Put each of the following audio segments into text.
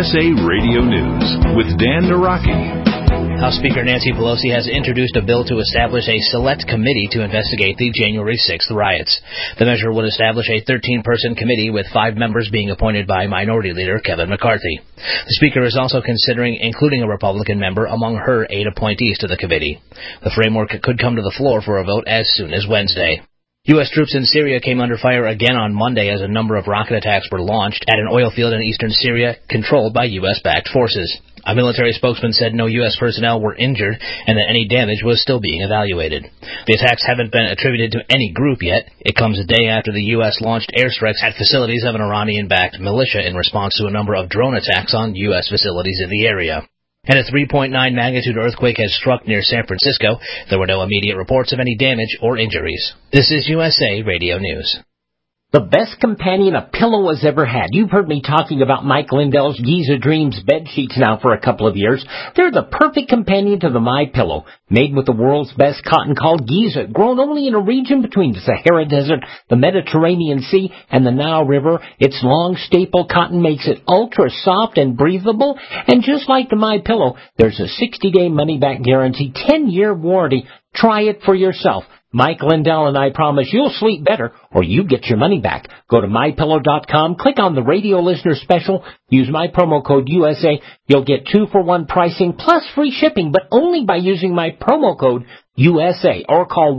USA Radio News with Dan Naraki. House Speaker Nancy Pelosi has introduced a bill to establish a select committee to investigate the January 6th riots. The measure would establish a 13-person committee with 5 members being appointed by Minority Leader Kevin McCarthy. The Speaker is also considering including a Republican member among her 8 appointees to the committee. The framework could come to the floor for a vote as soon as Wednesday. U.S. troops in Syria came under fire again on Monday as a number of rocket attacks were launched at an oil field in eastern Syria controlled by U.S.-backed forces. A military spokesman said no U.S. personnel were injured and that any damage was still being evaluated. The attacks haven't been attributed to any group yet. It comes a day after the U.S. launched airstrikes at facilities of an Iranian-backed militia in response to a number of drone attacks on U.S. facilities in the area. And a 3.9 magnitude earthquake has struck near San Francisco. There were no immediate reports of any damage or injuries. This is USA Radio News. The best companion a pillow has ever had. You've heard me talking about Mike Lindell's Giza Dreams bed sheets now for a couple of years. They're the perfect companion to the MyPillow. Made with the world's best cotton called Giza, grown only in a region between the Sahara Desert, the Mediterranean Sea, and the Nile River. Its long staple cotton makes it ultra soft and breathable. And just like the MyPillow, there's a 60-day money-back guarantee, 10-year warranty. Try it for yourself. Mike Lindell and I promise you'll sleep better or you get your money back. Go to MyPillow.com, click on the radio listener special, use my promo code USA. You'll get 2-for-1 pricing plus free shipping, but only by using my promo code USA, or call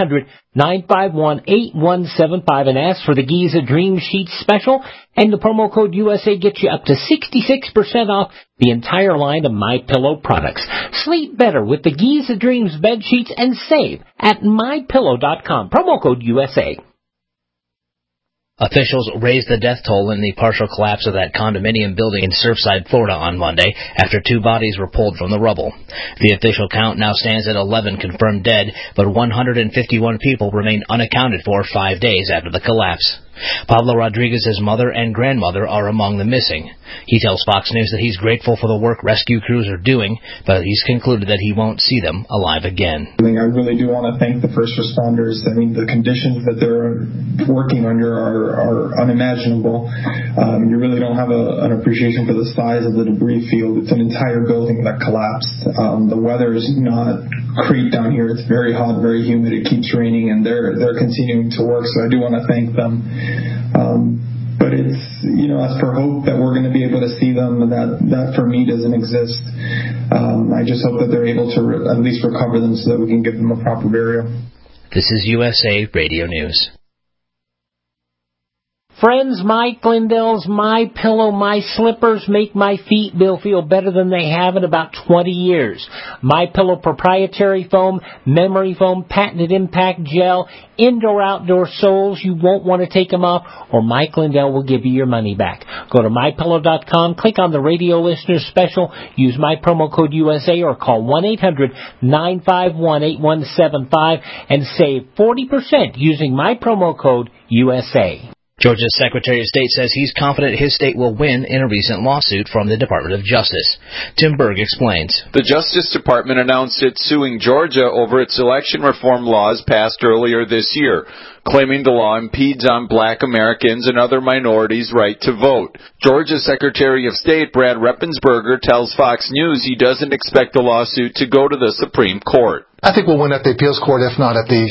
1-800-951-8175 and ask for the Giza Dream Sheets special, and the promo code USA gets you up to 66% off the entire line of MyPillow products. Sleep better with the Giza Dreams bed sheets and save at MyPillow.com, promo code USA. Officials raised the death toll in the partial collapse of that condominium building in Surfside, Florida on Monday after 2 bodies were pulled from the rubble. The official count now stands at 11 confirmed dead, but 151 people remain unaccounted for 5 days after the collapse. Pablo Rodriguez's mother and grandmother are among the missing. He tells Fox News that he's grateful for the work rescue crews are doing, but he's concluded that he won't see them alive again. I really do want to thank the first responders. I mean, the conditions that they're working under are unimaginable. You really don't have an appreciation for the size of the debris field. It's an entire building that collapsed. The weather is not great down here. It's very hot, very humid. It keeps raining, and they're continuing to work, so I do want to thank them. But it's, as for hope that we're going to be able to see them, that for me doesn't exist. I just hope that they're able to at least recover them so that we can give them a proper burial. This is USA Radio News. Friends, Mike Lindell's MyPillow, My Slippers make my feet feel better than they have in about 20 years. MyPillow proprietary foam, memory foam, patented impact gel, indoor-outdoor soles. You won't want to take them off, or Mike Lindell will give you your money back. Go to MyPillow.com, click on the radio listener special, use my promo code USA, or call 1-800-951-8175 and save 40% using my promo code USA. Georgia's Secretary of State says he's confident his state will win in a recent lawsuit from the Department of Justice. Tim Berg explains. The Justice Department announced it's suing Georgia over its election reform laws passed earlier this year, claiming the law impedes on Black Americans and other minorities' right to vote. Georgia's Secretary of State Brad Raffensperger tells Fox News he doesn't expect the lawsuit to go to the Supreme Court. I think we'll win at the appeals court, if not at the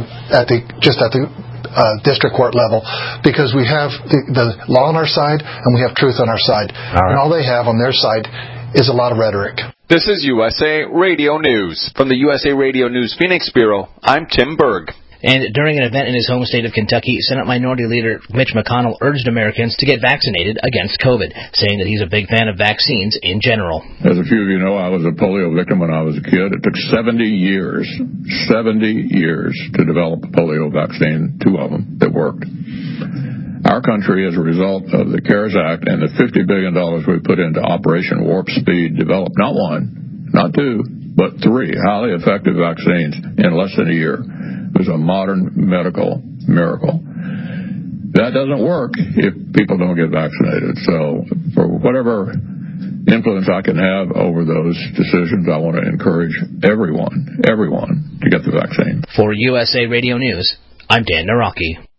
district court level, because we have the law on our side and we have truth on our side. And all they have on their side is a lot of rhetoric. This is USA Radio News. From the USA Radio News Phoenix Bureau, I'm Tim Berg. And during an event in his home state of Kentucky, Senate Minority Leader Mitch McConnell urged Americans to get vaccinated against COVID, saying that he's a big fan of vaccines in general. As a few of you know, I was a polio victim when I was a kid. It took 70 years to develop a polio vaccine, 2 of them that worked. Our country, as a result of the CARES Act and the $50 billion we put into Operation Warp Speed, developed not 1, not 2, but 3 highly effective vaccines in less than a year. It was a modern medical miracle. That doesn't work if people don't get vaccinated. So for whatever influence I can have over those decisions, I want to encourage everyone to get the vaccine. For USA Radio News, I'm Dan Naraki.